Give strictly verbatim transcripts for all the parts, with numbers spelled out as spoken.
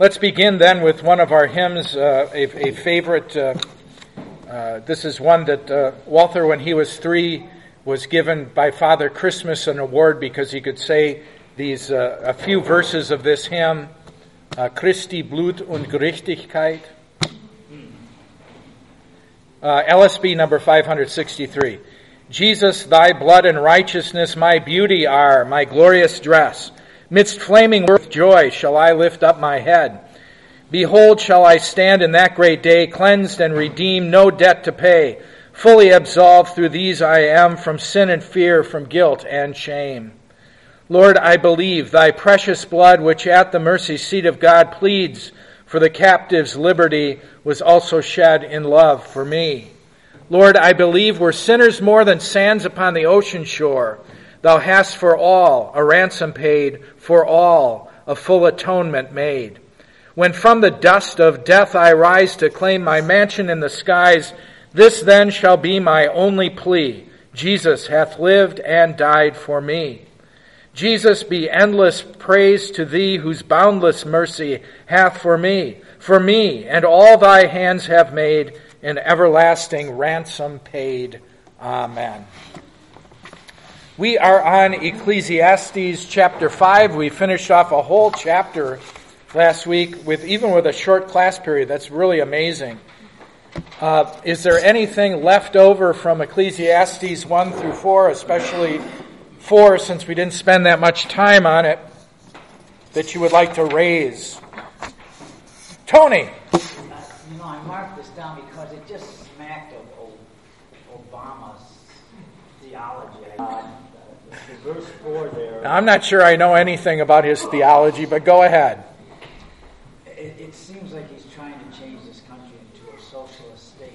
Let's begin then with one of our hymns, uh, a, a favorite. Uh, uh, this is one that uh, Walter, when he was three, was given by Father Christmas an award because he could say these uh, a few verses of this hymn, uh, Christi Blut und Gerechtigkeit. Uh, L S B number five sixty-three. Jesus, thy blood and righteousness my beauty are, my glorious dress. Midst flaming with joy shall I lift up my head. Behold, shall I stand in that great day, cleansed and redeemed, no debt to pay. Fully absolved through these I am from sin and fear, from guilt and shame. Lord, I believe thy precious blood, which at the mercy seat of God pleads for the captive's liberty, was also shed in love for me. Lord, I believe we're sinners more than sands upon the ocean shore. Thou hast for all a ransom paid, for all a full atonement made. When from the dust of death I rise to claim my mansion in the skies, this then shall be my only plea. Jesus hath lived and died for me. Jesus, be endless praise to thee, whose boundless mercy hath for me, for me, and all thy hands have made, an everlasting ransom paid. Amen. We are on Ecclesiastes chapter five. We finished off a whole chapter last week, with even with a short class period. That's really amazing. Uh, is there anything left over from Ecclesiastes one through four, especially four, since we didn't spend that much time on it, that you would like to raise? Tony! You know, I marked this down because it just smacked of Obama's theology. Uh, the verse four there. Now, I'm not sure I know anything about his theology, but go ahead. It, it seems like he's trying to change this country into a socialist state.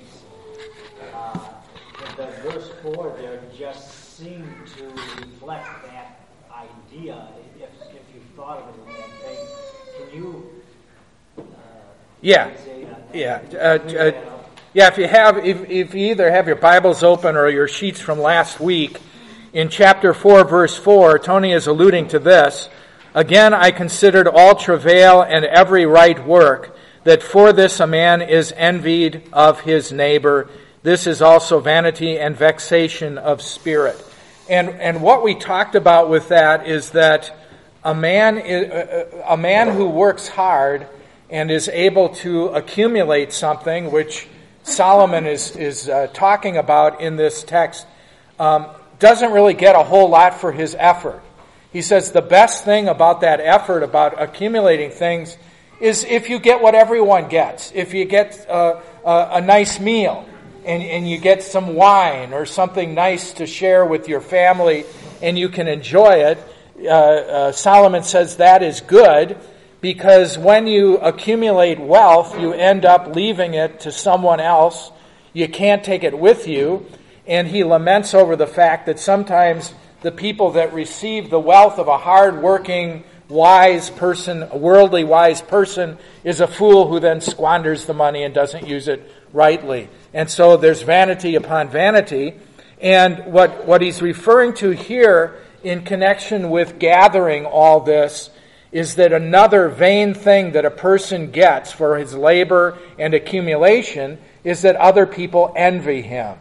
Uh, the verse four there just seemed to reflect that idea, if, if you thought of it in that way. Can you... Uh, yeah. say, uh, yeah. Uh, uh, yeah, if you have, if, if you either have your Bibles open or your sheets from last week, in chapter four, verse four, Tony is alluding to this. Again, I considered all travail and every right work, that for this a man is envied of his neighbor. This is also vanity and vexation of spirit. And and what we talked about with that is that a man a man who works hard and is able to accumulate something, which Solomon is is uh, talking about in this text, um, doesn't really get a whole lot for his effort. He says the best thing about that effort, about accumulating things, is if you get what everyone gets. If you get uh, a, a nice meal and, and you get some wine or something nice to share with your family and you can enjoy it, uh, uh, Solomon says that is good, because when you accumulate wealth, you end up leaving it to someone else. You can't take it with you. And he laments over the fact that sometimes the people that receive the wealth of a hard-working, wise person, a worldly wise person, is a fool who then squanders the money and doesn't use it rightly. And so there's vanity upon vanity. And what, what he's referring to here in connection with gathering all this is that another vain thing that a person gets for his labor and accumulation is that other people envy him.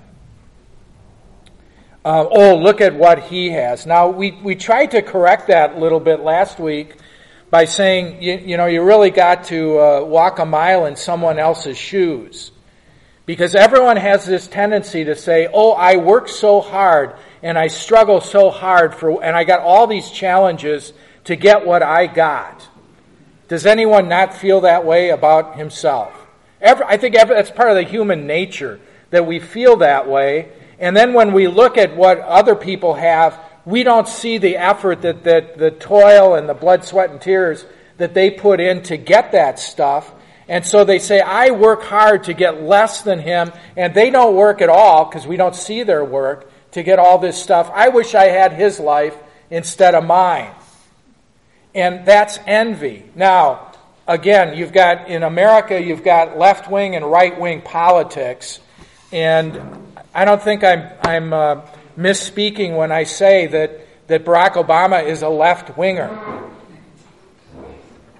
Uh, oh, look at what he has. Now, we, we tried to correct that a little bit last week by saying, you, you know, you really got to uh, walk a mile in someone else's shoes. Because everyone has this tendency to say, oh, I work so hard and I struggle so hard for, and I got all these challenges to get what I got. Does anyone not feel that way about himself? Every, I think every, that's part of the human nature, that we feel that way. And then when we look at what other people have, we don't see the effort that, that the toil and the blood, sweat, and tears that they put in to get that stuff. And so they say, I work hard to get less than him, and they don't work at all because we don't see their work to get all this stuff. I wish I had his life instead of mine. And that's envy. Now, again, you've got, in America, you've got left-wing and right-wing politics, and I don't think I'm I'm uh, misspeaking when I say that, that Barack Obama is a left-winger.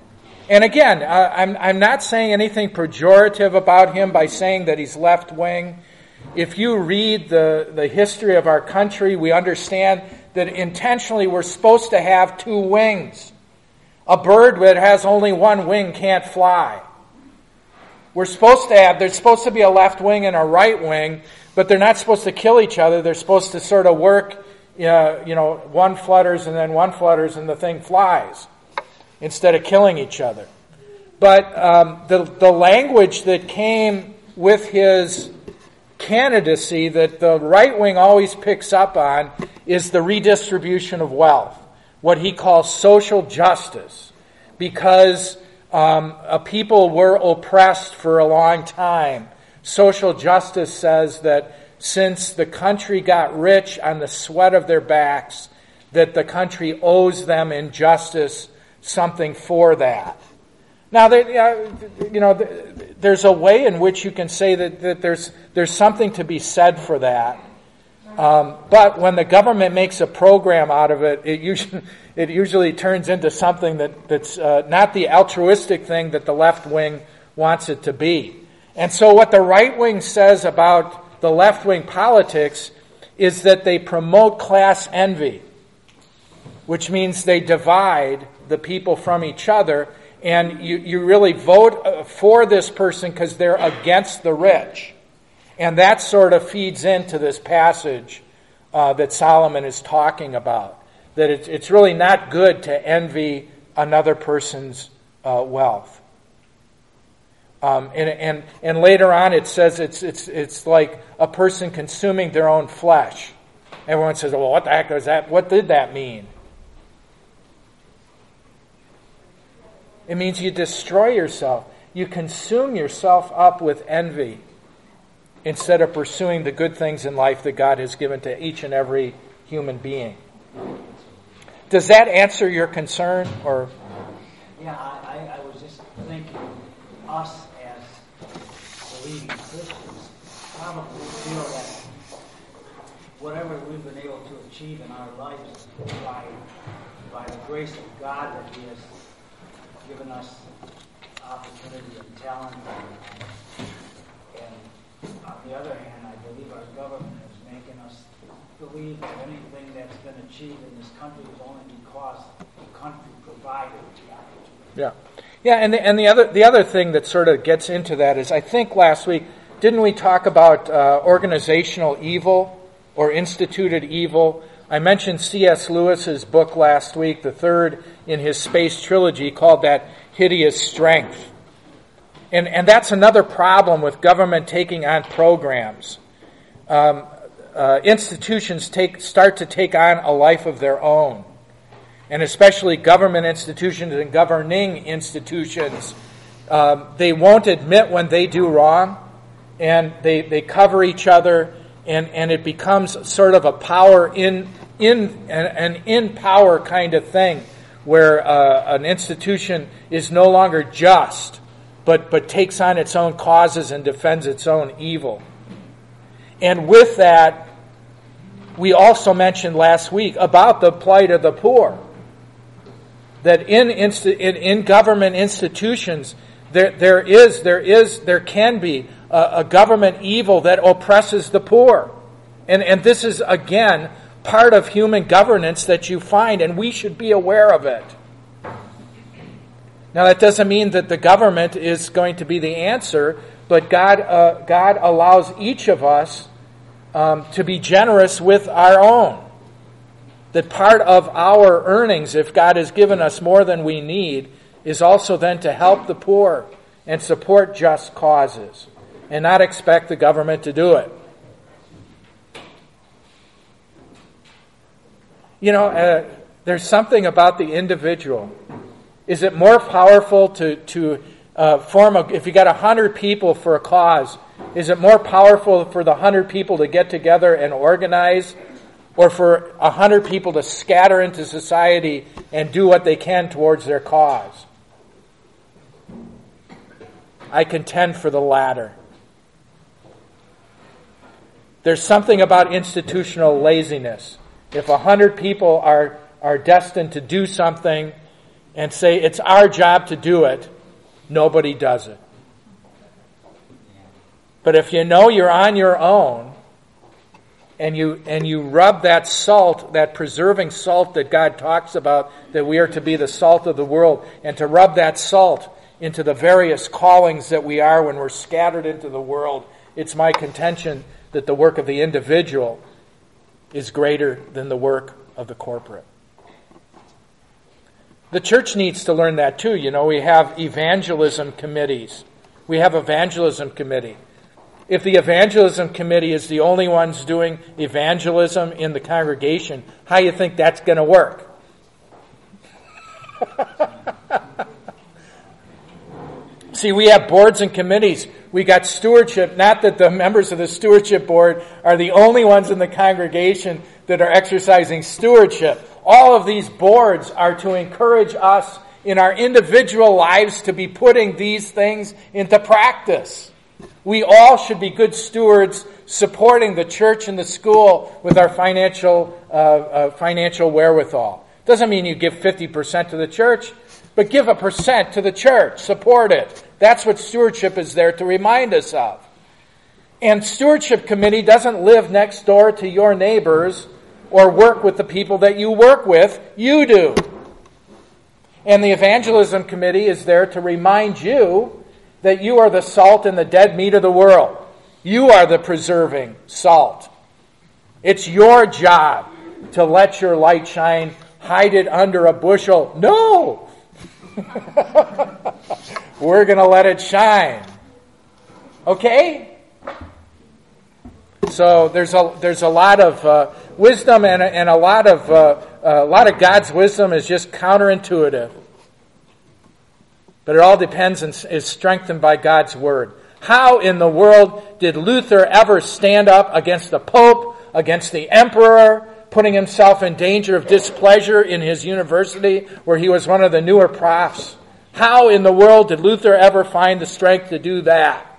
And again, uh, I'm, I'm not saying anything pejorative about him by saying that he's left-wing. If you read the, the history of our country, we understand that intentionally we're supposed to have two wings. A bird that has only one wing can't fly. We're supposed to have, there's supposed to be a left wing and a right wing, but they're not supposed to kill each other. They're supposed to sort of work, uh, you know, one flutters and then one flutters and the thing flies instead of killing each other. But um, the, the language that came with his candidacy that the right wing always picks up on is the redistribution of wealth, what he calls social justice, because um, a people were oppressed for a long time. Social justice says that since the country got rich on the sweat of their backs, that the country owes them in justice something for that. Now, there, you know, there's a way in which you can say that, that there's there's something to be said for that. Um, but when the government makes a program out of it, it usually it usually turns into something that, that's uh, not the altruistic thing that the left wing wants it to be. And so what the right wing says about the left wing politics is that they promote class envy, which means they divide the people from each other. And you, you really vote for this person because they're against the rich. And that sort of feeds into this passage uh, that Solomon is talking about. That it's, it's really not good to envy another person's uh, wealth. Um, and, and and later on it says it's it's it's like a person consuming their own flesh. Everyone says, well, what the heck is that? What did that mean? It means you destroy yourself. You consume yourself up with envy instead of pursuing the good things in life that God has given to each and every human being. Does that answer your concern? Or yeah, I, I was just thinking, us as believing Christians probably feel that whatever we've been able to achieve in our lives by by the grace of God that He has given us opportunity and talent. And on the other hand, I believe our government is making us believe that anything that's been achieved in this country is only because the country provided the opportunity. Yeah. Yeah, and the, and the other the other thing that sort of gets into that is, I think last week, didn't we talk about uh, organizational evil or instituted evil? I mentioned C S Lewis's book last week, the third in his space trilogy, called that Hideous Strength. And and that's another problem with government taking on programs. Um, uh, institutions take start to take on a life of their own. And especially government institutions and governing institutions, um, they won't admit when they do wrong, and they, they cover each other, and, and it becomes sort of a power in in an, an in power kind of thing, where uh, an institution is no longer just, but but takes on its own causes and defends its own evil. And with that, we also mentioned last week about the plight of the poor. That in insti- in, in government institutions, there there is there is there can be a, a government evil that oppresses the poor, and and this is again part of human governance that you find, and we should be aware of it. Now, that doesn't mean that the government is going to be the answer, but God uh, God allows each of us um, to be generous with our own. That part of our earnings, if God has given us more than we need, is also then to help the poor and support just causes and not expect the government to do it. You know, uh, there's something about the individual. Is it more powerful to, to uh, form a, if you got a hundred people for a cause, is it more powerful for the hundred people to get together and organize, or for a hundred people to scatter into society and do what they can towards their cause? I contend for the latter. There's something about institutional laziness. If a hundred people are, are destined to do something, and say it's our job to do it, nobody does it. But if you know you're on your own, and you and you rub that salt, that preserving salt that God talks about, that we are to be the salt of the world, and to rub that salt into the various callings that we are when we're scattered into the world, it's my contention that the work of the individual is greater than the work of the corporate. The church needs to learn that too. You know, we have evangelism committees. We have evangelism committee. If the evangelism committee is the only ones doing evangelism in the congregation, how do you think that's going to work? See, we have boards and committees. We got stewardship. Not that the members of the stewardship board are the only ones in the congregation that are exercising stewardship. All of these boards are to encourage us in our individual lives to be putting these things into practice. We all should be good stewards, supporting the church and the school with our financial uh, uh, financial wherewithal. Doesn't mean you give fifty percent to the church, but give a percent to the church. Support it. That's what stewardship is there to remind us of. And stewardship committee doesn't live next door to your neighbors or work with the people that you work with. You do. And the evangelism committee is there to remind you that you are the salt and the dead meat of the world. You are the preserving salt. It's your job to let your light shine. Hide it under a bushel. No! We're going to let it shine. Okay? So there's a there's a lot of uh, wisdom, and a, and a lot of uh, a lot of God's wisdom is just counterintuitive. But it all depends and is strengthened by God's word. How in the world did Luther ever stand up against the Pope, against the Emperor, putting himself in danger of displeasure in his university where he was one of the newer profs? How in the world did Luther ever find the strength to do that?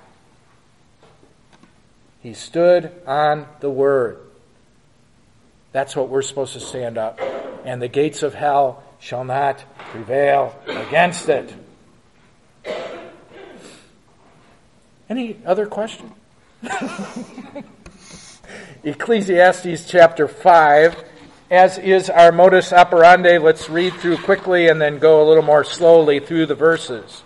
He stood on the word. That's what we're supposed to stand up. And the gates of hell shall not prevail against it. Any other question? Ecclesiastes chapter five, as is our modus operandi. Let's read through quickly and then go a little more slowly through the verses.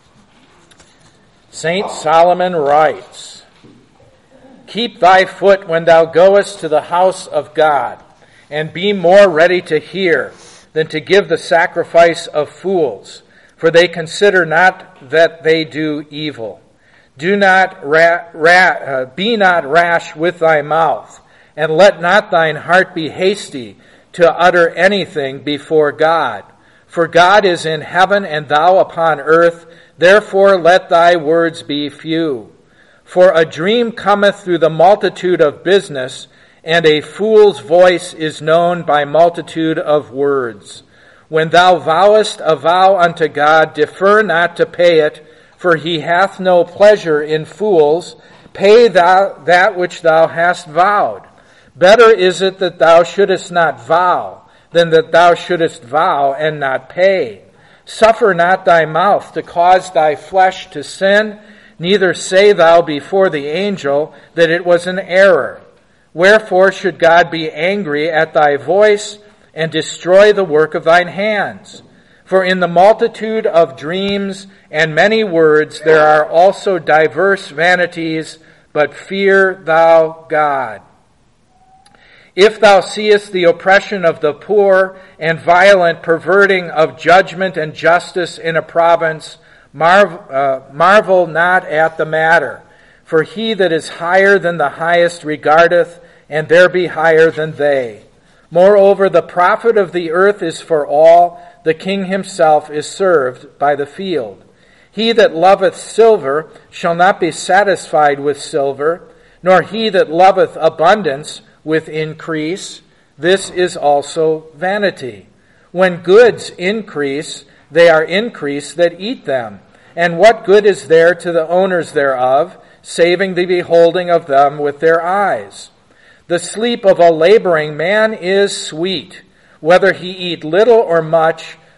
Saint Solomon writes, "Keep thy foot when thou goest to the house of God, and be more ready to hear than to give the sacrifice of fools, for they consider not that they do evil. Do not ra- ra- uh, be not rash with thy mouth, and let not thine heart be hasty to utter anything before God. For God is in heaven, and thou upon earth, therefore let thy words be few. For a dream cometh through the multitude of business, and a fool's voice is known by multitude of words. When thou vowest a vow unto God, defer not to pay it, for he hath no pleasure in fools. Pay thou that which thou hast vowed. Better is it that thou shouldest not vow, than that thou shouldest vow and not pay. Suffer not thy mouth to cause thy flesh to sin, neither say thou before the angel that it was an error. Wherefore should God be angry at thy voice, and destroy the work of thine hands? For in the multitude of dreams and many words there are also diverse vanities, but fear thou God. If thou seest the oppression of the poor and violent perverting of judgment and justice in a province, marvel, uh, marvel not at the matter. For he that is higher than the highest regardeth, and there be higher than they. Moreover, the profit of the earth is for all. The king himself is served by the field. He that loveth silver shall not be satisfied with silver, nor he that loveth abundance with increase. This is also vanity. When goods increase, they are increased that eat them. And what good is there to the owners thereof, saving the beholding of them with their eyes? The sleep of a laboring man is sweet, whether he eat little or much,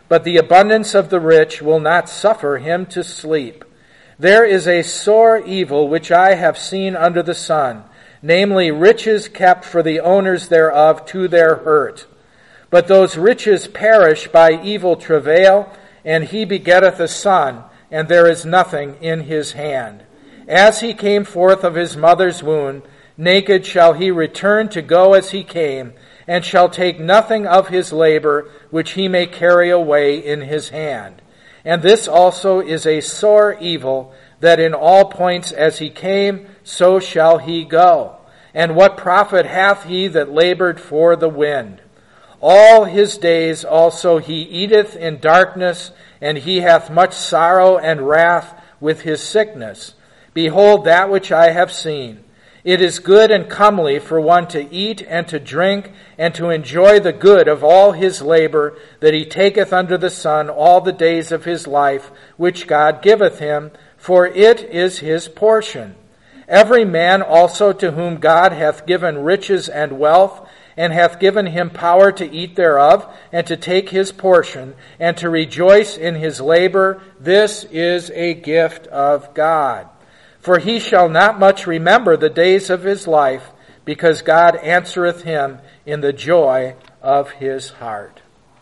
but the abundance of the rich will not suffer him to sleep. There is a sore evil which I have seen under the sun, namely riches kept for the owners thereof to their hurt. But those riches perish by evil travail, and he begetteth a son, and there is nothing in his hand. As he came forth of his mother's womb, naked shall he return to go as he came, and shall take nothing of his labor which he may carry away in his hand. And this also is a sore evil, that in all points as he came, so shall he go. And what profit hath he that labored for the wind? All his days also he eateth in darkness, and he hath much sorrow and wrath with his sickness. Behold that which I have seen. It is good and comely for one to eat and to drink, and to enjoy the good of all his labor that he taketh under the sun all the days of his life, which God giveth him, for it is his portion. Every man also to whom God hath given riches and wealth, and hath given him power to eat thereof, and to take his portion, and to rejoice in his labor, this is a gift of God. For he shall not much remember the days of his life, because God answereth him in the joy of his heart.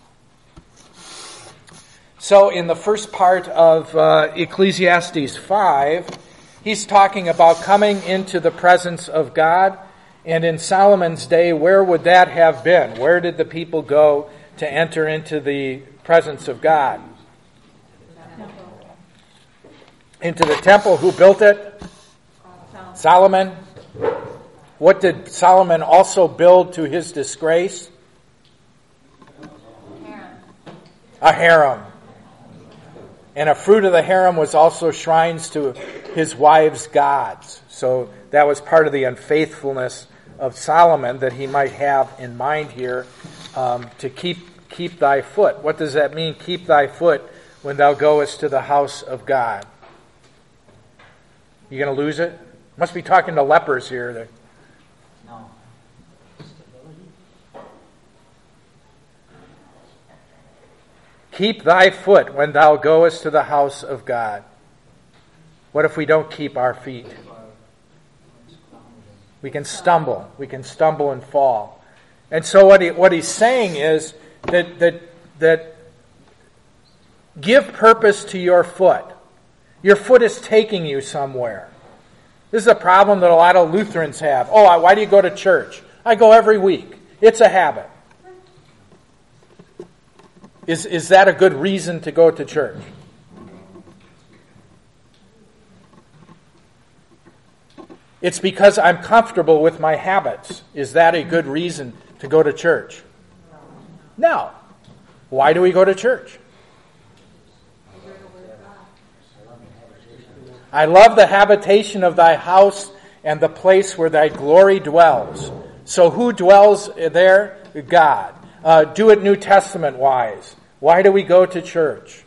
So in the first part of uh, Ecclesiastes five, he's talking about coming into the presence of God. And in Solomon's day, where would that have been? Where did the people go to enter into the presence of God? Into the temple. Who built it? Solomon. What did Solomon also build to his disgrace? A harem. And a fruit of the harem was also shrines to his wives' gods. So that was part of the unfaithfulness of Solomon that he might have in mind here, um, to keep keep thy foot. What does that mean, keep thy foot, when thou goest to the house of God? You going to lose it? Must be talking to lepers here. They're... No. Stability. Keep thy foot when thou goest to the house of God. What if we don't keep our feet? We can stumble. We can stumble and fall. And so what he, what he's saying is that, that, that give purpose to your foot. Your foot is taking you somewhere. This is a problem that a lot of Lutherans have. Oh, why do you go to church? I go every week. It's a habit. Is, is that a good reason to go to church? It's because I'm comfortable with my habits. Is that a good reason to go to church? No. Why do we go to church? I love the habitation of thy house and the place where thy glory dwells. So who dwells there? God. Uh, do it New Testament wise. Why do we go to church?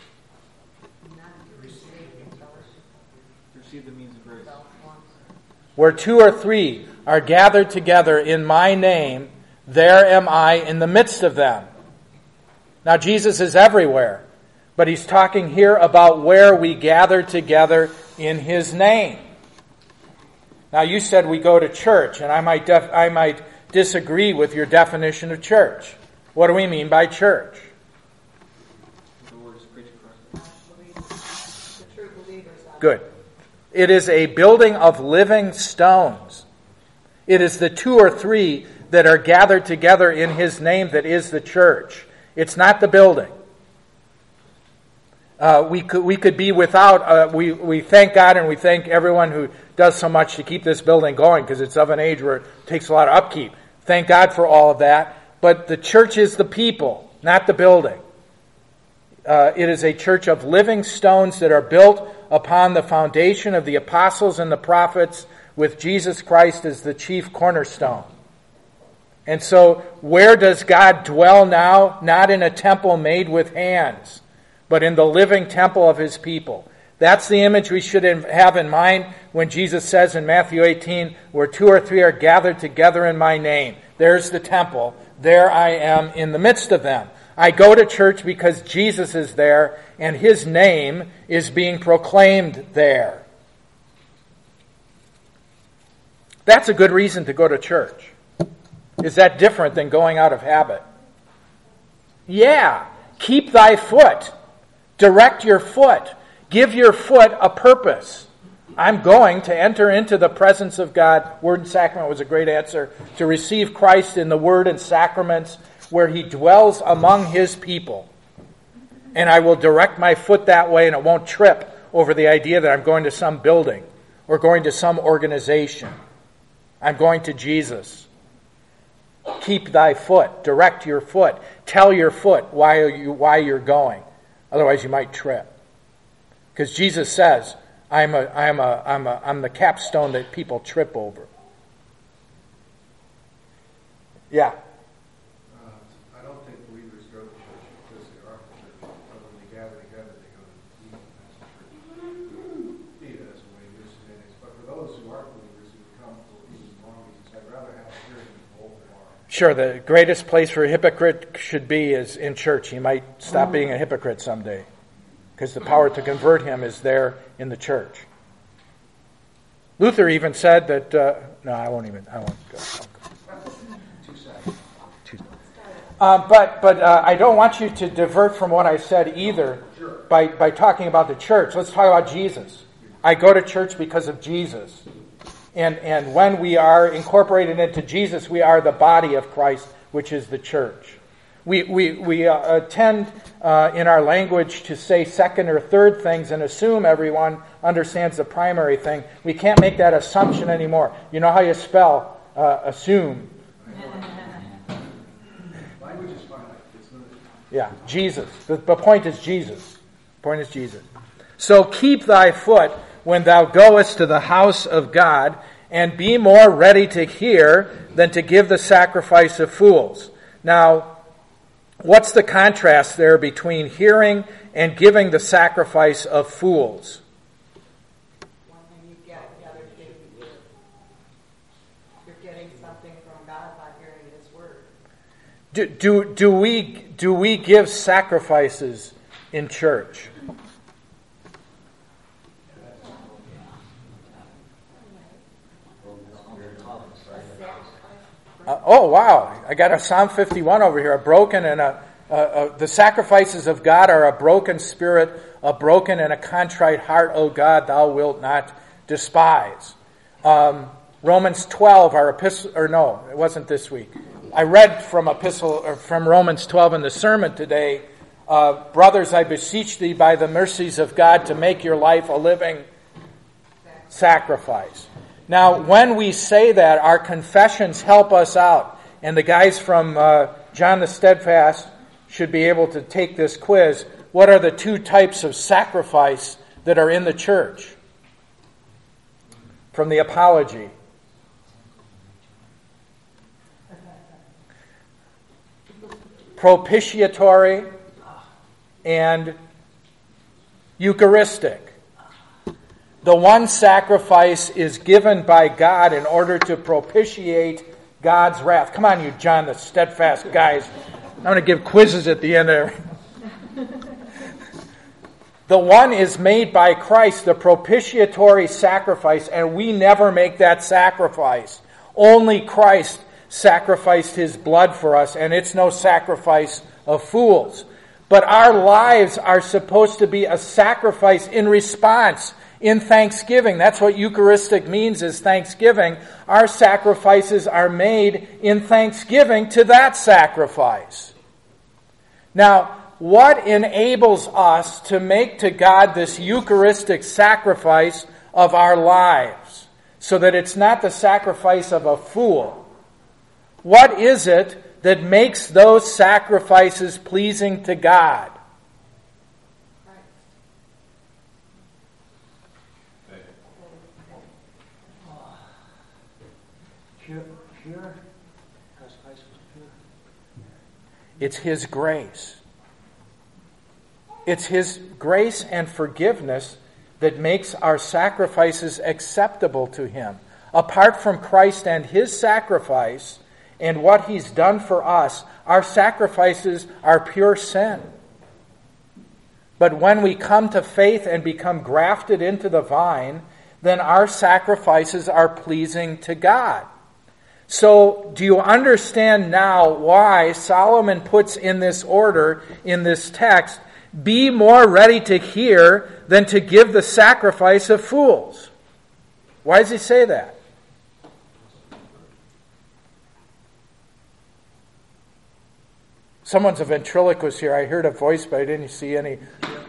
Receive the means of grace. Where two or three are gathered together in my name, there am I in the midst of them. Now Jesus is everywhere, but he's talking here about where we gather together in his name. Now you said we go to church, and I might def- I might disagree with your definition of church. What do we mean by church? The word is preached correctly. Good. It is a building of living stones. It is the two or three that are gathered together in his name that is the church. It's not the building. Uh, we could we could be without. Uh, we we thank God and we thank everyone who does so much to keep this building going, because it's of an age where it takes a lot of upkeep. Thank God for all of that. But the church is the people, not the building. Uh, it is a church of living stones that are built upon the foundation of the apostles and the prophets, with Jesus Christ as the chief cornerstone. And so, where does God dwell now? Not in a temple made with hands, but in the living temple of his people. That's the image we should have in mind when Jesus says in Matthew eighteen, where two or three are gathered together in my name. There's the temple. There I am in the midst of them. I go to church because Jesus is there and his name is being proclaimed there. That's a good reason to go to church. Is that different than going out of habit? Yeah. Keep thy foot. Direct your foot. Give your foot a purpose. I'm going to enter into the presence of God. Word and sacrament was a great answer. To receive Christ in the word and sacraments where he dwells among his people. And I will direct my foot that way and it won't trip over the idea that I'm going to some building or going to some organization. I'm going to Jesus. Keep thy foot. Direct your foot. Tell your foot why you why you're going. Otherwise you might trip. Because Jesus says, I'm a I'm a I'm a I'm the capstone that people trip over. Yeah. Uh, I don't think believers go to church because they are the church. But when they gather together, they go to eat as a church. Eat as a way to do some things. But for those who aren't believers who come for even long reasons, I'd rather have a hearing than hold the bar. Sure, the greatest place for a hypocrite should be is in church. He might stop being a hypocrite someday. Because the power to convert him is there in the church. Luther even said that, uh, no, I won't even, I won't go. Uh, but but uh, I don't want you to divert from what I said either by, by talking about the church. Let's talk about Jesus. I go to church because of Jesus. And, and when we are incorporated into Jesus, we are the body of Christ, which is the church. We we we uh, tend uh, in our language to say second or third things and assume everyone understands the primary thing. We can't make that assumption anymore. You know how you spell uh, assume? Language is finite. It's not. Yeah, Jesus. The, the point is Jesus. The point is Jesus. So keep thy foot when thou goest to the house of God, and be more ready to hear than to give the sacrifice of fools. Now, what's the contrast there between hearing and giving the sacrifice of fools? One thing you get, the other thing you give. You're getting something from God by hearing his word. Do, do, do we do we give sacrifices in church? Uh, oh, wow. I got a Psalm fifty-one over here. A broken and a, uh, uh, the sacrifices of God are a broken spirit, a broken and a contrite heart, O God, thou wilt not despise. Um, Romans twelve, our epistle, or no, it wasn't this week. I read from epistle, or from Romans twelve in the sermon today. Uh, Brothers, I beseech thee by the mercies of God to make your life a living sacrifice. Now, when we say that, our confessions help us out. And the guys from uh, John the Steadfast should be able to take this quiz. What are the two types of sacrifice that are in the church? From the Apology. Propitiatory and Eucharistic. The one sacrifice is given by God in order to propitiate God's wrath. Come on, you John the Steadfast guys. I'm going to give quizzes at the end there. The one is made by Christ, the propitiatory sacrifice, and we never make that sacrifice. Only Christ sacrificed his blood for us, and it's no sacrifice of fools. But our lives are supposed to be a sacrifice in response, in thanksgiving. That's what Eucharistic means, is thanksgiving. Our sacrifices are made in thanksgiving to that sacrifice. Now, what enables us to make to God this Eucharistic sacrifice of our lives so that it's not the sacrifice of a fool? What is it that makes those sacrifices pleasing to God? Pure, pure, because Christ was pure. It's His grace. It's His grace and forgiveness that makes our sacrifices acceptable to Him. Apart from Christ and His sacrifice, and what he's done for us, our sacrifices are pure sin. But when we come to faith and become grafted into the vine, then our sacrifices are pleasing to God. So, do you understand now why Solomon puts in this order, in this text, be more ready to hear than to give the sacrifice of fools? Why does he say that? Someone's a ventriloquist here. I heard a voice, but I didn't see any.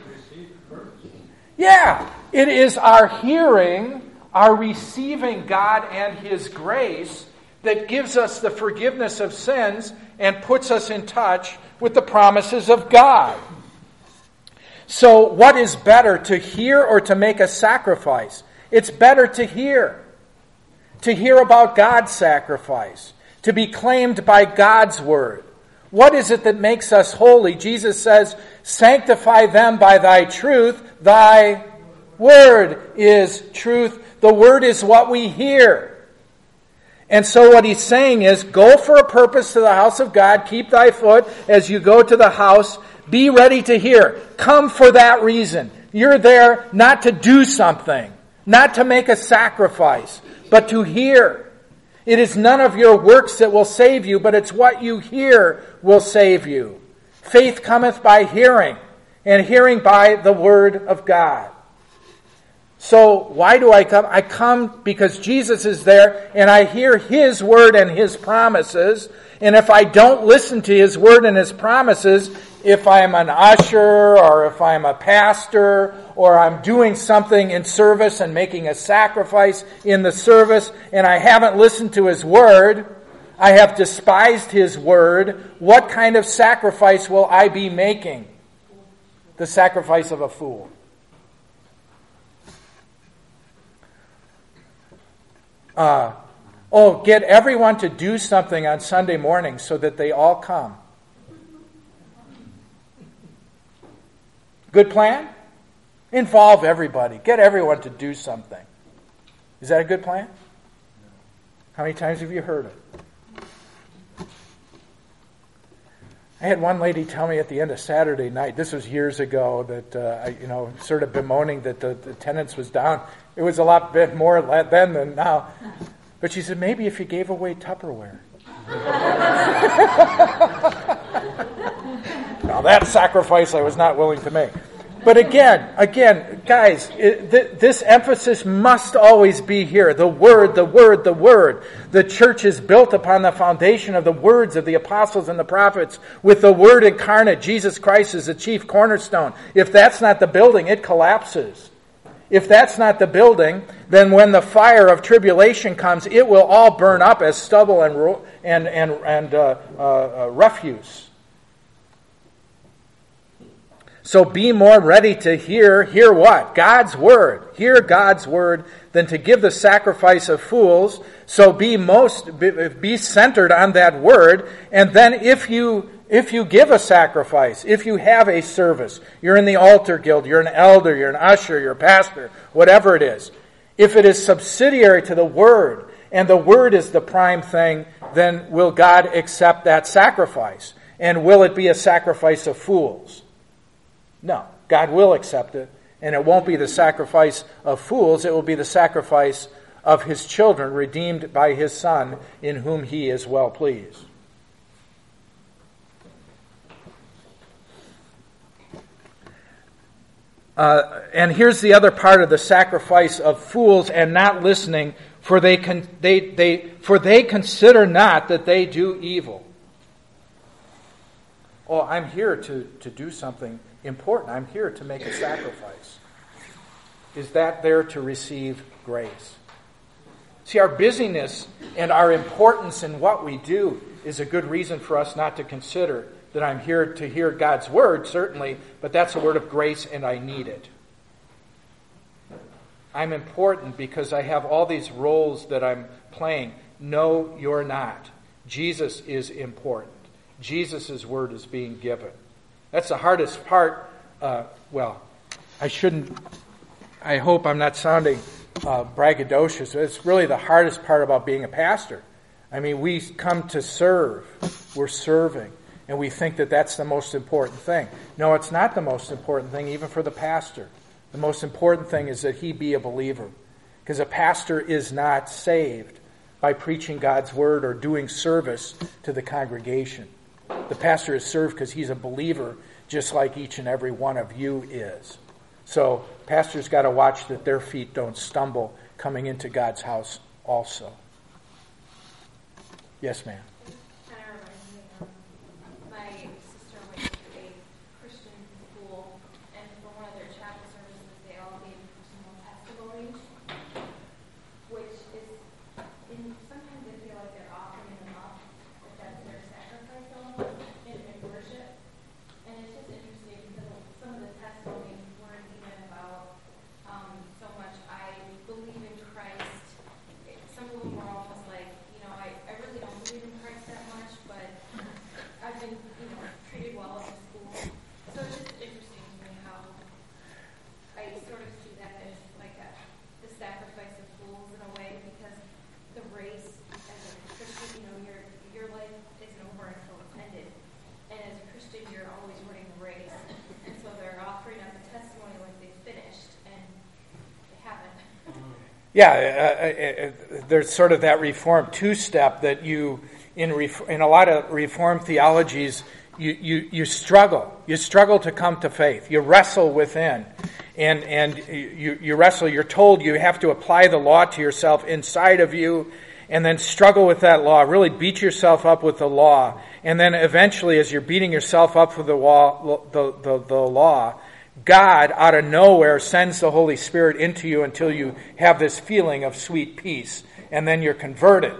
Yeah, it is our hearing, our receiving God and His grace that gives us the forgiveness of sins and puts us in touch with the promises of God. So, what is better, to hear or to make a sacrifice? It's better to hear. To hear about God's sacrifice. To be claimed by God's word. What is it that makes us holy? Jesus says, sanctify them by thy truth. Thy word is truth. The word is what we hear. And so what he's saying is, go for a purpose to the house of God. Keep thy foot as you go to the house. Be ready to hear. Come for that reason. You're there not to do something, not to make a sacrifice, but to hear. It is none of your works that will save you, but it's what you hear will save you. Faith cometh by hearing, and hearing by the word of God. So why do I come? I come because Jesus is there, and I hear His word and His promises. And if I don't listen to His word and His promises, if I'm an usher, or if I'm a pastor, or I'm doing something in service and making a sacrifice in the service, and I haven't listened to His word, I have despised His word, what kind of sacrifice will I be making? The sacrifice of a fool. Uh, oh, get everyone to do something on Sunday morning so that they all come. Good plan? Involve everybody. Get everyone to do something. Is that a good plan? How many times have you heard it? I had one lady tell me at the end of Saturday night, this was years ago, that uh, I, you know, sort of bemoaning that the, the attendance was down. It was a lot bit more then than now. But she said, maybe if you gave away Tupperware. Now that sacrifice I was not willing to make. But again, again, guys, it, th- this emphasis must always be here. The Word, the Word, the Word. The church is built upon the foundation of the words of the apostles and the prophets, with the Word incarnate. Jesus Christ is the chief cornerstone. If that's not the building, it collapses. If that's not the building, then when the fire of tribulation comes, it will all burn up as stubble and ro- and and and uh, uh, uh, refuse. So be more ready to hear, hear what? God's word. Hear God's word than to give the sacrifice of fools. So be most, be, be centered on that word. And then if you, if you give a sacrifice, if you have a service, you're in the altar guild, you're an elder, you're an usher, you're a pastor, whatever it is. If it is subsidiary to the word, and the word is the prime thing, then will God accept that sacrifice? And will it be a sacrifice of fools? No, God will accept it, and it won't be the sacrifice of fools, it will be the sacrifice of His children, redeemed by His Son, in whom He is well pleased. Uh, and here's the other part of the sacrifice of fools and not listening, for they, con- they, they, for they consider not that they do evil. Oh, I'm here to, to do something important. I'm here to make a sacrifice. Is that there to receive grace? See, our busyness and our importance in what we do is a good reason for us not to consider that I'm here to hear God's word, certainly, but that's a word of grace and I need it. I'm important because I have all these roles that I'm playing. No, you're not. Jesus is important. Jesus' word is being given. That's the hardest part. Uh, well, I shouldn't, I hope I'm not sounding uh, braggadocious. It's really the hardest part about being a pastor. I mean, we come to serve. We're serving. And we think that that's the most important thing. No, it's not the most important thing, even for the pastor. The most important thing is that he be a believer. Because a pastor is not saved by preaching God's word or doing service to the congregation. The pastor is served because he's a believer, just like each and every one of you is. So pastors got to watch that their feet don't stumble coming into God's house also. Yes, ma'am. Kind of reminds me of my sister went to a Christian school, and for one of their chapel services, they all gave personal testimonies, which is, in, sometimes I feel like they're offering them up, that that's their sacrifice almost in, in worship. And it's just interesting because some of the testimonies weren't even about um, so much, I believe in Christ. Some of them were almost like, you know, I, I really don't believe in Christ that much, but I've been, you know, treated well at the school. So it's just interesting to me how I sort of see that as like a, the sacrifice of fools in a way, because the race as a Christian, you know, your your life isn't over until it's ended. And as a Christian, you're always running the race. And so they're offering up a testimony like they finished, and they haven't. Yeah, uh, uh, there's sort of that Reformed two-step that you, in ref- in a lot of Reformed theologies, you, you, you struggle. You struggle to come to faith. You wrestle within. And, and you, you wrestle. You're told you have to apply the law to yourself inside of you, and then struggle with that law. Really beat yourself up with the law. And then eventually, as you're beating yourself up with the law, the, the, the law, God, out of nowhere, sends the Holy Spirit into you until you have this feeling of sweet peace. And then you're converted.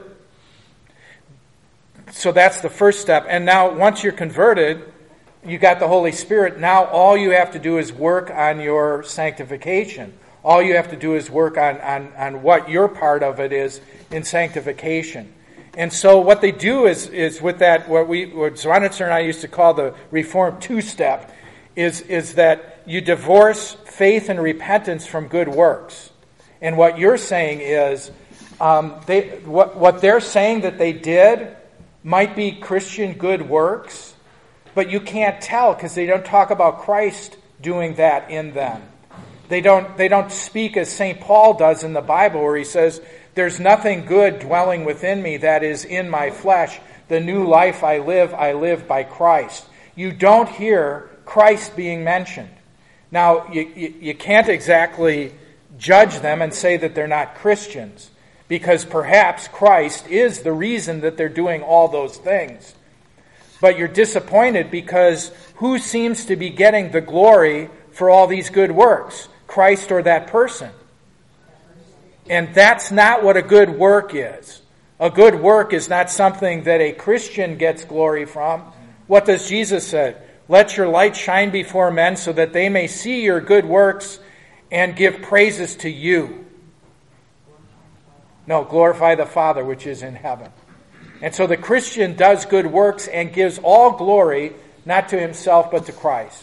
So that's the first step. And now, once you're converted, you got the Holy Spirit. Now all you have to do is work on your sanctification. All you have to do is work on, on, on what your part of it is in sanctification. And so what they do is, is with that, what we, what Zwanitzer and I used to call the Reformed two-step, is, is that you divorce faith and repentance from good works. And what you're saying is, um, they what, what they're saying that they did might be Christian good works, but you can't tell because they don't talk about Christ doing that in them. They don't, they don't speak as Saint Paul does in the Bible, where he says, there's nothing good dwelling within me that is in my flesh. The new life I live, I live by Christ. You don't hear Christ being mentioned. Now, you, you, you can't exactly judge them and say that they're not Christians, because perhaps Christ is the reason that they're doing all those things. But you're disappointed because who seems to be getting the glory for all these good works? Christ or that person? And that's not what a good work is. A good work is not something that a Christian gets glory from. What does Jesus say? Let your light shine before men so that they may see your good works and give praises to you. No, glorify the Father which is in heaven. And so the Christian does good works and gives all glory, not to himself, but to Christ.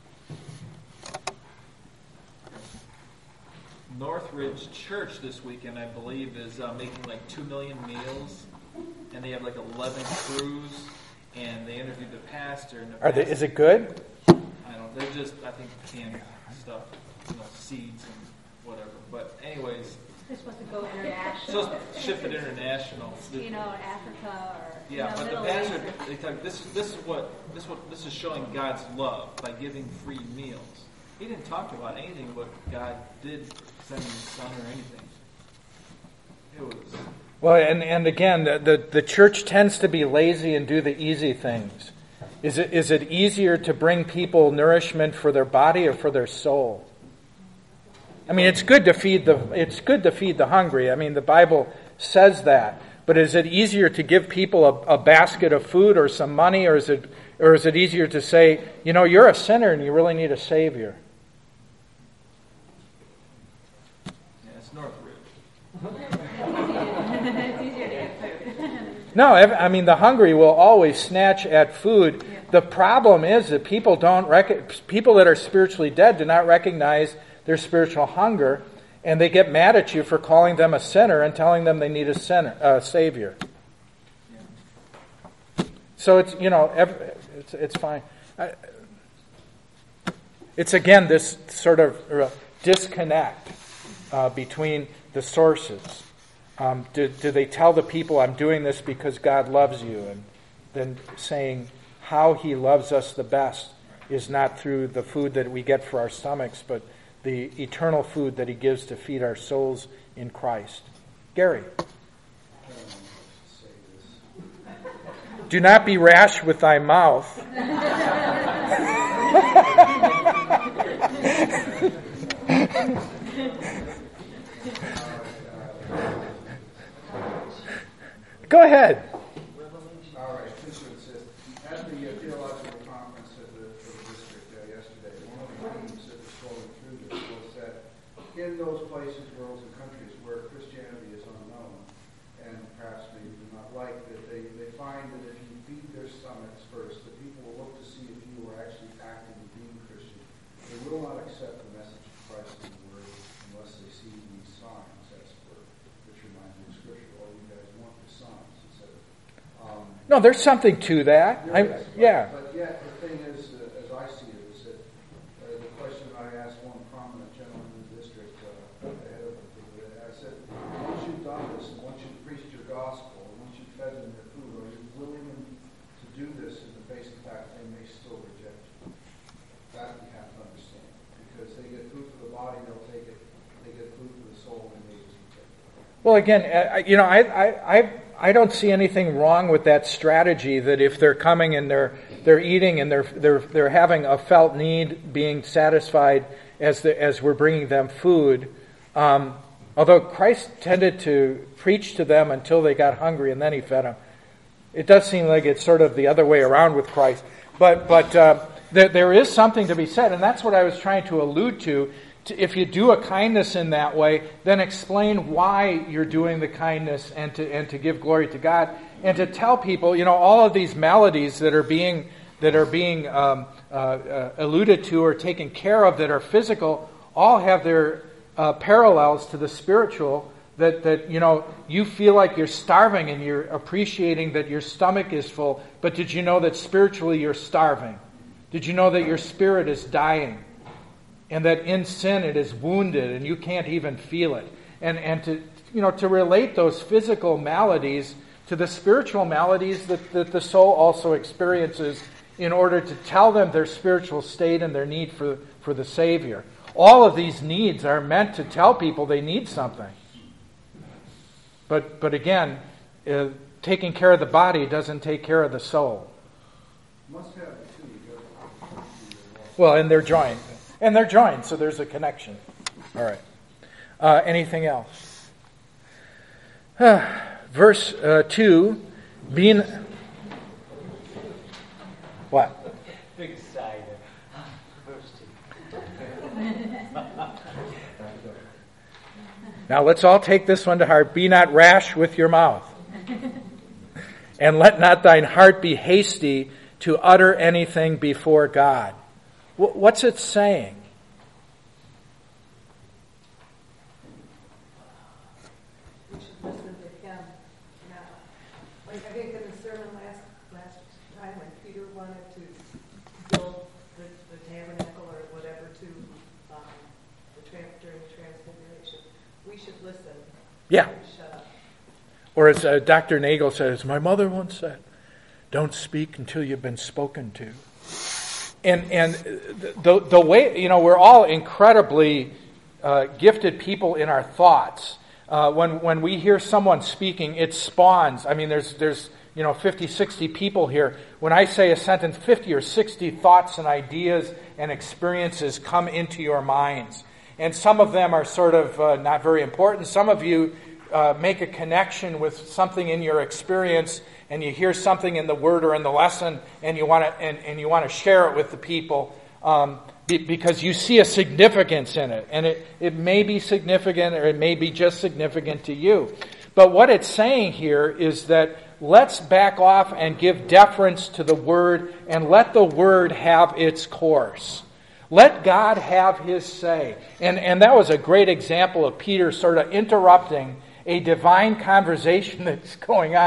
Northridge Church this weekend, I believe, is uh, making like two million meals, and they have like eleven crews, and they interviewed the pastor. And the Are pastor, they, is it good? I don't. They're just, I think, canned stuff, you know, seeds and whatever. But anyways, They're supposed to go international. so ship it international. You know, Africa or Yeah, you know, but Middle the pastor, East. they talk, this is this is what this what this is showing God's love by giving free meals. He didn't talk about anything what God did send his son or anything. It was Well, and, and again, the, the, the church tends to be lazy and do the easy things. Is it is it easier to bring people nourishment for their body or for their soul? I mean, it's good to feed the it's good to feed the hungry. I mean, the Bible says that. But is it easier to give people a, a basket of food or some money, or is it or is it easier to say, you know, you're a sinner and you really need a Savior? yeah, it's Northridge. It's easier to get food. No, I mean, the hungry will always snatch at food. The problem is that people don't rec- people that are spiritually dead do not recognize their spiritual hunger, and they get mad at you for calling them a sinner and telling them they need a sinner, a savior. So it's, you know, every, it's, it's fine. I, it's, again, this sort of uh, disconnect uh, between the sources. Um, do, do they tell the people, I'm doing this because God loves you? And then saying how he loves us the best is not through the food that we get for our stomachs, but the eternal food that he gives to feed our souls in Christ. Gary. Do not be rash with thy mouth. Go ahead. All right, this one says, at the uh, theological conference at the, at the district uh, yesterday, one of the themes that was flowing through this was that in those places, worlds, and countries where Christianity is unknown, and perhaps maybe not like, that they, they find that if you feed their stomachs first, the people will look to see if you are actually acting and being Christian. They will not accept the message of Christ in the Word unless they see these signs. That's where, which reminds me of Scripture. All you guys want the signs. Instead of, um, No, there's something to that. I, is, yeah. But, but yet, the thing is, uh, as I see it, is that uh, the question I asked one prominent gentleman in the district uh, ahead of it, I said, once you've done this, and once you've preached your gospel, and once you've fed them their food, are you willing to do this in the face of the fact they may still reject you? That you have to understand. Because they get food for the body, they'll take it. They get food for the soul, and they just reject it. Well, again, uh, you know, I, I, I, I don't see anything wrong with that strategy. That if they're coming and they're they're eating and they're they're they're having a felt need being satisfied as the, as we're bringing them food. Um, although Christ tended to preach to them until they got hungry and then he fed them. It does seem like it's sort of the other way around with Christ. But but uh, there, there is something to be said, and that's what I was trying to allude to. If you do a kindness in that way, then explain why you're doing the kindness and to and to give glory to God and to tell people, you know, all of these maladies that are being that are being um, uh, uh, alluded to or taken care of that are physical, all have their uh, parallels to the spiritual. That that you know you feel like you're starving and you're appreciating that your stomach is full, but did you know that spiritually you're starving? Did you know that your spirit is dying? And that in sin it is wounded and you can't even feel it. And and to you know to relate those physical maladies to the spiritual maladies that, that the soul also experiences in order to tell them their spiritual state and their need for, for the Savior. All of these needs are meant to tell people they need something. But but again, uh, taking care of the body doesn't take care of the soul. Must have it too. You gotta- Well, and they're joined. And they're joined, so there's a connection. All right. Uh, anything else? Uh, verse uh, two, being... What? Big side of verse two. Now let's all take this one to heart. Be not rash with your mouth. And let not thine heart be hasty to utter anything before God. What's it saying? We should listen to him now. Like I think in the sermon last last time when Peter wanted to build the, the tabernacle or whatever to um, the trans, during the transfiguration, we should listen. Yeah. And shut up. Or as uh, Doctor Nagel says, my mother once said, don't speak until you've been spoken to. And and the the way, you know, we're all incredibly uh, gifted people in our thoughts. Uh, when when we hear someone speaking, it spawns. I mean, there's there's you know fifty, sixty people here. When I say a sentence, fifty or sixty thoughts and ideas and experiences come into your minds. And some of them are sort of uh, not very important. Some of you uh, make a connection with something in your experience, and you hear something in the word or in the lesson, and you want to and, and you want to share it with the people um, be, because you see a significance in it, and it, it may be significant or it may be just significant to you. But what it's saying here is that let's back off and give deference to the word and let the word have its course. Let God have his say. And, and that was a great example of Peter sort of interrupting a divine conversation that's going on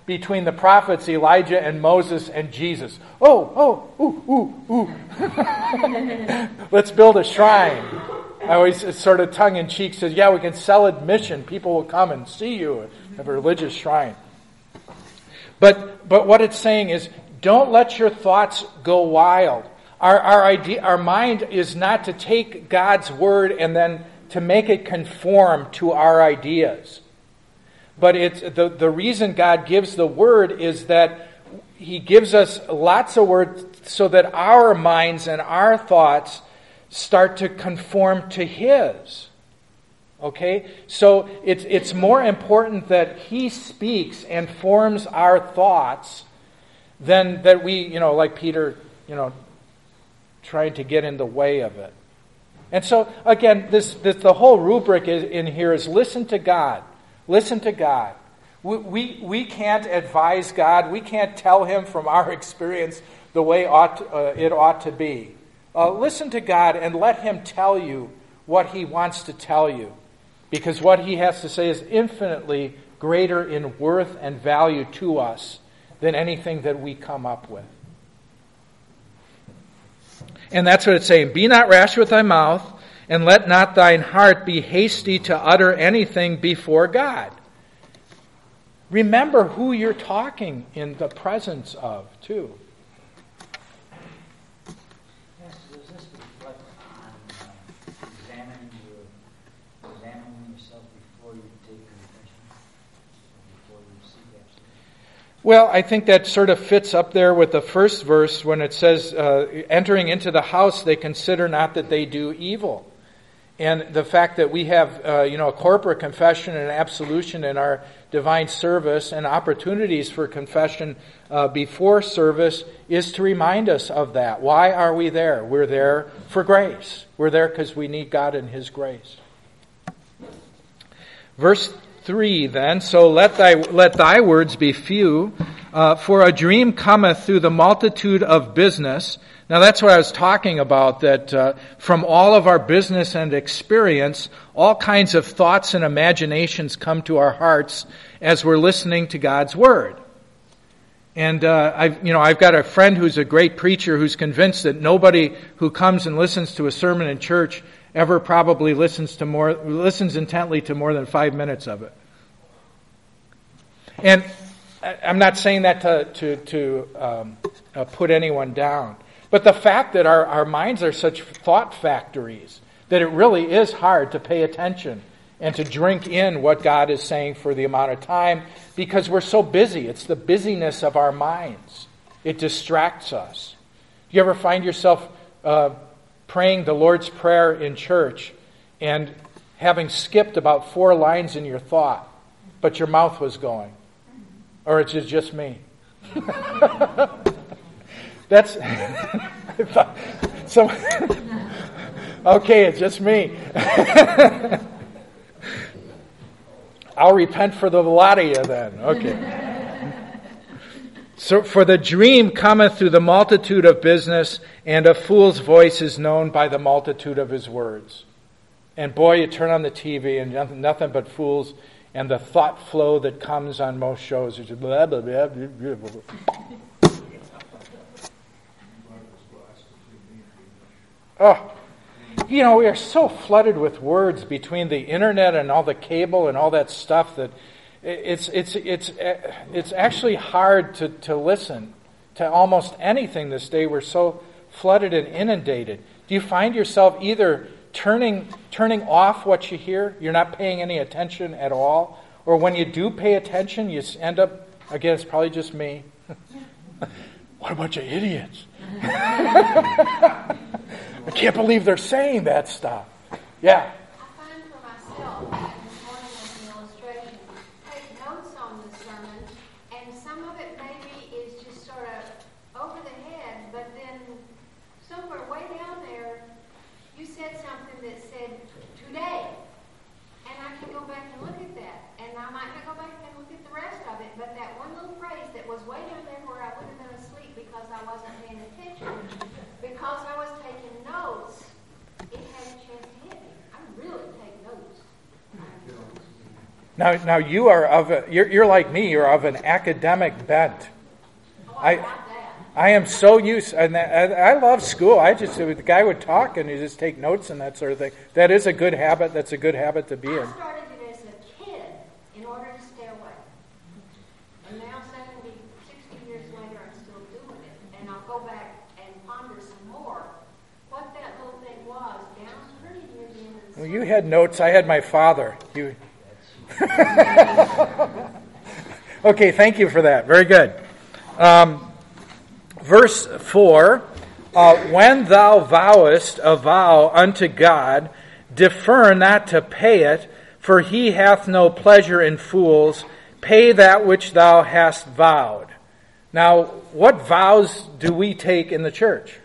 between the prophets Elijah and Moses and Jesus. Oh, oh, ooh, ooh, ooh. Let's build a shrine. I always sort of tongue-in-cheek says, yeah, we can sell admission. People will come and see you at a religious shrine. But but what it's saying is, don't let your thoughts go wild. Our our idea, our mind is not to take God's word and then to make it conform to our ideas. But it's the, the reason God gives the word is that He gives us lots of words so that our minds and our thoughts start to conform to His. Okay? So it's it's more important that He speaks and forms our thoughts than that we, you know, like Peter, you know, trying to get in the way of it. And so, again, this, this the whole rubric is, in here is listen to God. Listen to God. We, we, we can't advise God. We can't tell Him from our experience the way ought to, uh, it ought to be. Uh, listen to God and let Him tell you what He wants to tell you. Because what He has to say is infinitely greater in worth and value to us than anything that we come up with. And that's what it's saying. Be not rash with thy mouth, and let not thine heart be hasty to utter anything before God. Remember who you're talking in the presence of, too. Yes, does this reflect on uh, examining, your, examining yourself before you take confession? Before you seek absolution? Well, I think that sort of fits up there with the first verse when it says, uh, entering into the house, they consider not that they do evil. And the fact that we have, uh, you know, a corporate confession and absolution in our divine service and opportunities for confession uh, before service is to remind us of that. Why are we there? We're there for grace. We're there because we need God and His grace. Verse three then, so let thy let thy words be few, uh, for a dream cometh through the multitude of business. Now that's what I was talking about, that uh, from all of our business and experience, all kinds of thoughts and imaginations come to our hearts as we're listening to God's Word. And uh, I've, you know, I've got a friend who's a great preacher who's convinced that nobody who comes and listens to a sermon in church ever probably listens to more listens intently to more than five minutes of it. And I'm not saying that to to, to um, uh, put anyone down. But the fact that our, our minds are such thought factories that it really is hard to pay attention and to drink in what God is saying for the amount of time because we're so busy. It's the busyness of our minds. It distracts us. Do you ever find yourself uh, praying the Lord's Prayer in church and having skipped about four lines in your thought, but your mouth was going? Or it's just me? That's some. Okay, it's just me. I'll repent for the lot of you then. Okay. So, for the dream cometh through the multitude of business, and a fool's voice is known by the multitude of his words. And boy, you turn on the T V and nothing, nothing but fools, and the thought flow that comes on most shows is just blah, blah, blah, blah, blah, blah. Oh, you know, we are so flooded with words between the internet and all the cable and all that stuff that it's it's it's it's actually hard to, to listen to almost anything this day. We're so flooded and inundated. Do you find yourself either turning turning off what you hear, you're not paying any attention at all, or when you do pay attention, you end up, again, it's probably just me. What a bunch of idiots. I can't believe they're saying that stuff. Yeah. I find for myself, this morning as an illustration, take notes on the sermon, and some of it maybe is just sort of over the head, but then somewhere way down there, you said something that said, today. And I can go back and look at that. And I might not go back and look at the rest of it, but that one little phrase that was way down there where I would have been asleep because I wasn't paying attention, because I was taking notes, it had a chance to hit me. I Now, now you are of a, you're, you're like me. You're of an academic bent. Oh, I, I, want that. I am so used, and I, I love school. I just the guy would talk and you just take notes and that sort of thing. That is a good habit. That's a good habit to be in. I started it as a kid in order to stay away. And now, seventy, sixty years later, I'm still doing it. And I'll go back and ponder some more what that little thing was down pretty near the end of the Well, you had notes. I had my father. You. Okay, thank you for that. Very good. Um, verse four, uh, when thou vowest a vow unto God, defer not to pay it, for he hath no pleasure in fools. Pay that which thou hast vowed. Now, what vows do we take in the church?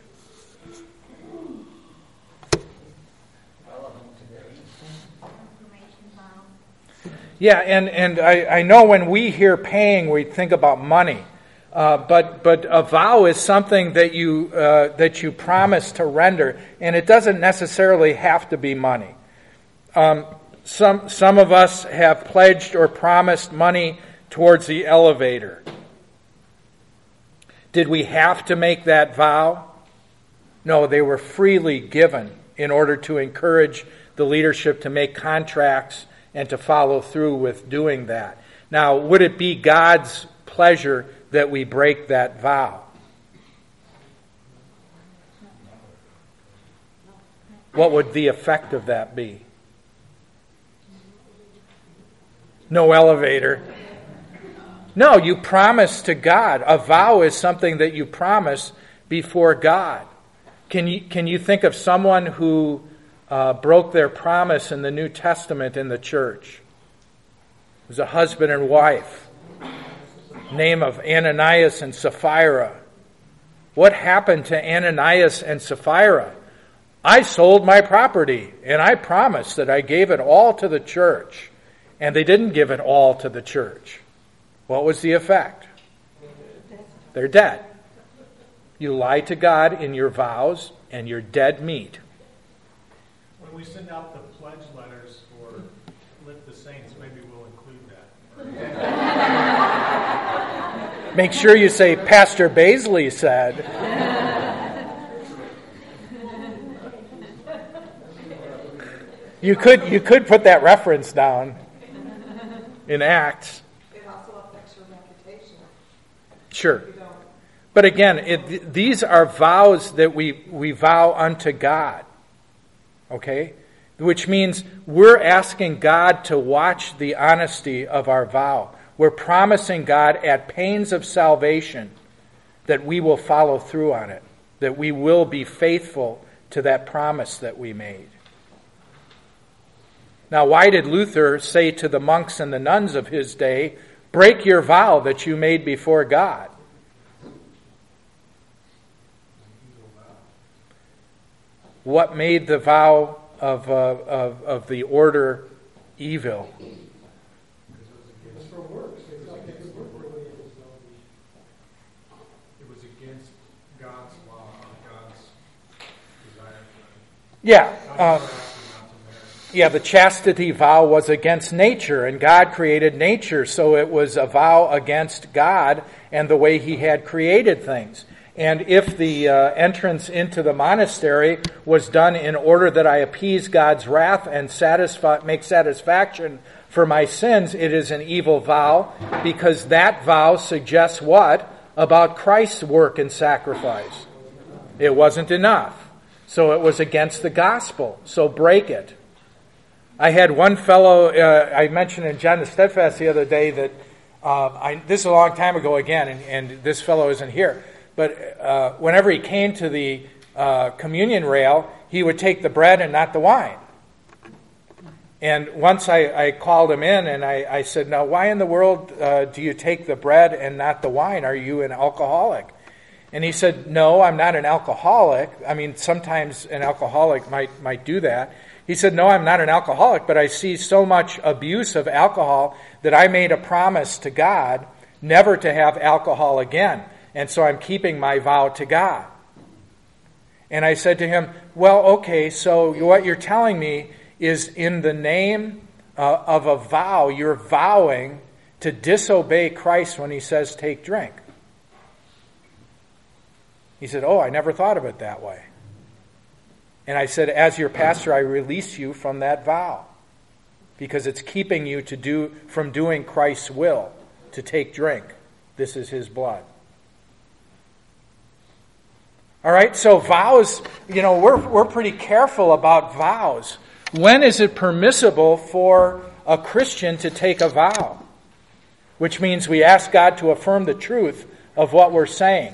Yeah, and, and I, I know when we hear paying, we think about money. Uh, but but a vow is something that you uh, that you promise to render, and it doesn't necessarily have to be money. Um, some some of us have pledged or promised money towards the elevator. Did we have to make that vow? No, they were freely given in order to encourage the leadership to make contracts and to follow through with doing that. Now, would it be God's pleasure that we break that vow? What would the effect of that be? No elevator. No, you promise to God. A vow is something that you promise before God. Can you, can you think of someone who uh, broke their promise in the New Testament in the church? It was a husband and wife. Name of Ananias and Sapphira. What happened to Ananias and Sapphira? I sold my property and I promised that I gave it all to the church. And they didn't give it all to the church. What was the effect? They're dead. You lie to God in your vows and you're dead meat. When we send out the pledge letters for Lift the Saints, maybe we'll include that. Make sure you say, Pastor Baisley said. You could you could put that reference down in Acts. It also affects your reputation. Sure. But again, it, these are vows that we, we vow unto God. Okay? Which means we're asking God to watch the honesty of our vow. We're promising God at pains of salvation that we will follow through on it, that we will be faithful to that promise that we made. Now, why did Luther say to the monks and the nuns of his day, break your vow that you made before God? What made the vow of, uh, of, of the order evil? It was against God's law, God's desire. Yeah. Uh, yeah, the chastity vow was against nature, and God created nature, so it was a vow against God and the way He had created things. And if the uh, entrance into the monastery was done in order that I appease God's wrath and satisfy, make satisfaction for my sins, it is an evil vow, because that vow suggests what? About Christ's work and sacrifice. It wasn't enough. So it was against the gospel. So break it. I had one fellow, uh, I mentioned in John the Steadfast the other day that, uh, I, this is a long time ago again, and, and this fellow isn't here. But uh, whenever he came to the uh, communion rail, he would take the bread and not the wine. And once I, I called him in and I, I said, now why in the world uh, do you take the bread and not the wine? Are you an alcoholic? And he said, no, I'm not an alcoholic. I mean, sometimes an alcoholic might, might do that. He said, no, I'm not an alcoholic, but I see so much abuse of alcohol that I made a promise to God never to have alcohol again. And so I'm keeping my vow to God. And I said to him, well, okay, so what you're telling me is in the name uh, of a vow. You're vowing to disobey Christ when he says take drink. He said, oh, I never thought of it that way. And I said, as your pastor, I release you from that vow because it's keeping you to do from doing Christ's will, to take drink. This is his blood. All right, so vows, you know, we're we're pretty careful about vows. When is it permissible for a Christian to take a vow? Which means we ask God to affirm the truth of what we're saying.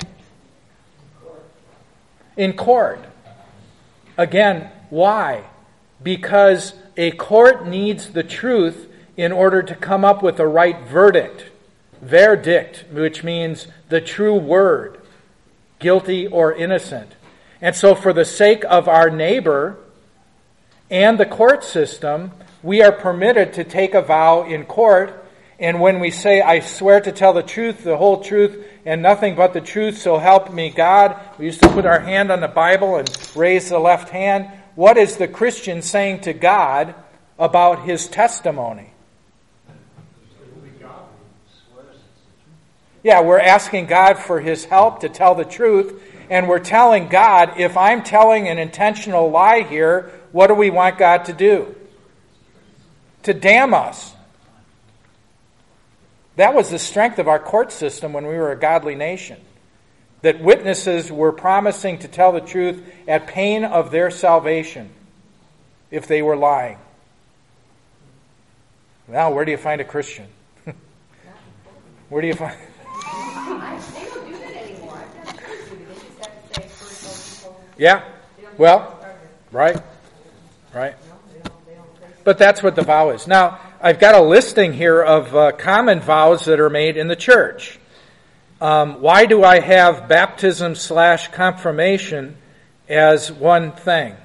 In court. Again, why? Because a court needs the truth in order to come up with a right verdict. Verdict, which means the true word. Guilty or innocent. And so for the sake of our neighbor and the court system, we are permitted to take a vow in court. And when we say, I swear to tell the truth, the whole truth, and nothing but the truth, so help me God, we used to put our hand on the Bible and raise the left hand. What is the Christian saying to God about his testimony? Yeah, we're asking God for his help to tell the truth, and we're telling God, if I'm telling an intentional lie here, what do we want God to do? To damn us. That was the strength of our court system when we were a godly nation. That witnesses were promising to tell the truth at pain of their salvation if they were lying. Now, where do you find a Christian? Where do you find... They don't do that anymore. I've done church with it. They just have to say first people. Yeah. Well, right. Right. But that's what the vow is. Now, I've got a listing here of uh, common vows that are made in the church. Um, why do I have baptism slash confirmation as one thing?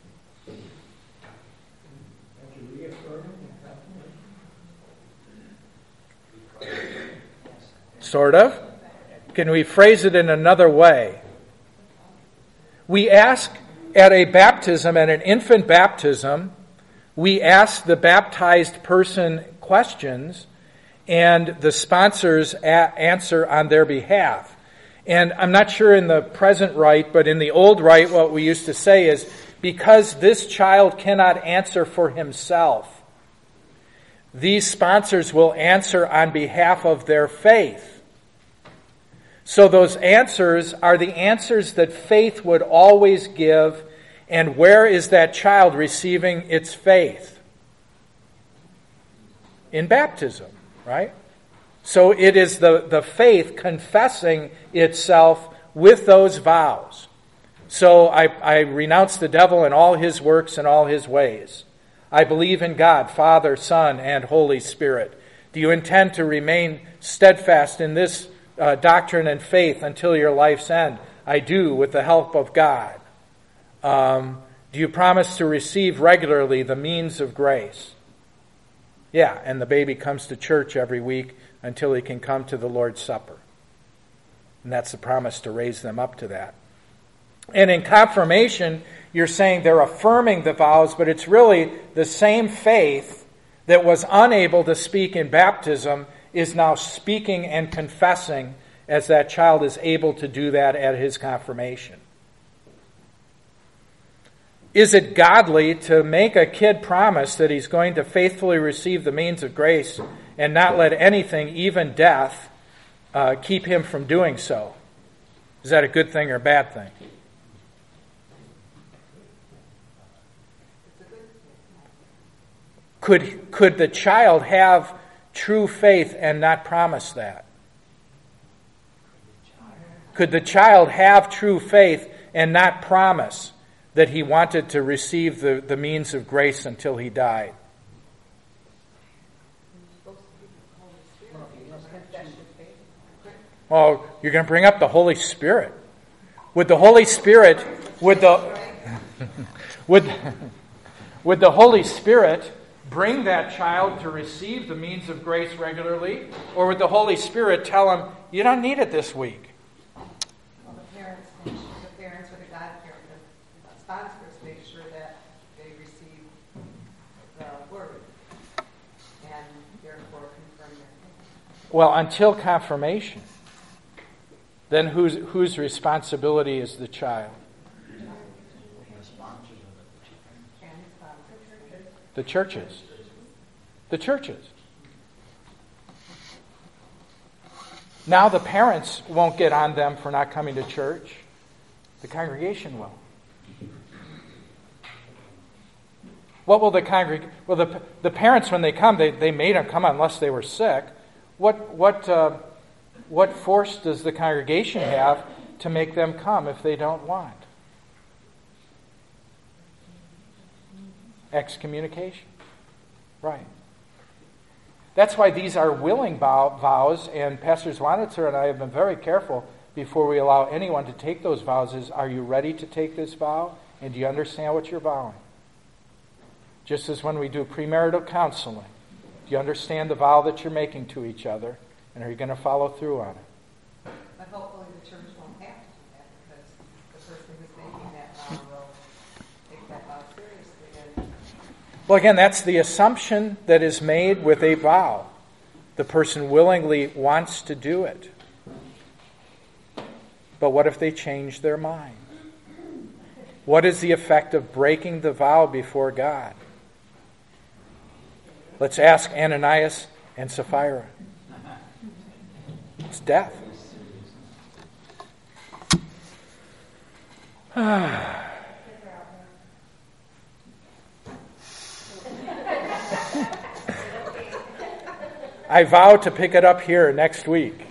Sort of. Can we phrase it in another way? We ask at a baptism, at an infant baptism, we ask the baptized person questions, and the sponsors a- answer on their behalf. And I'm not sure in the present rite, but in the old rite, what we used to say is, because this child cannot answer for himself, these sponsors will answer on behalf of their faith. So those answers are the answers that faith would always give. And where is that child receiving its faith? In baptism, right? So it is the, the faith confessing itself with those vows. So I, I renounce the devil and all his works and all his ways. I believe in God, Father, Son, and Holy Spirit. Do you intend to remain steadfast in this uh, doctrine and faith until your life's end? I do, with the help of God. Um, do you promise to receive regularly the means of grace? Yeah, and the baby comes to church every week until he can come to the Lord's Supper. And that's the promise, to raise them up to that. And in confirmation, you're saying they're affirming the vows, but it's really the same faith that was unable to speak in baptism is now speaking and confessing as that child is able to do that at his confirmation. Is it godly to make a kid promise that he's going to faithfully receive the means of grace and not let anything, even death, uh, keep him from doing so? Is that a good thing or a bad thing? Could, could the child have true faith and not promise that? Could the child have true faith and not promise that he wanted to receive the, the means of grace until he died? Oh, you're going to bring up the Holy Spirit. Would the Holy Spirit, would the, would, would the Holy Spirit bring that child to receive the means of grace regularly? Or would the Holy Spirit tell him, you don't need it this week? Well, the parents, the parents or the godparent, the sponsors make sure that they receive the word. therefore confirm their faith. Well, until confirmation, then whose whose responsibility is the child? The churches. The churches. Now the parents won't get on them for not coming to church. The congregation will. What will the congreg- Well, the the parents, when they come, they, they made them come unless they were sick. What what uh, what force does the congregation have to make them come if they don't want? Excommunication. Right. That's why these are willing vow- vows, and Pastor Zwanitzer and I have been very careful before we allow anyone to take those vows is, are you ready to take this vow? And do you understand what you're vowing? Just as when we do premarital counseling, do you understand the vow that you're making to each other, and are you going to follow through on it? But hopefully the church won't have to do that, because the person who's making that vow will take that vow seriously. And Well, again, that's the assumption that is made with a vow. The person willingly wants to do it. But what if they change their mind? What is the effect of breaking the vow before God? Let's ask Ananias and Sapphira. It's death. I vow to pick it up here next week.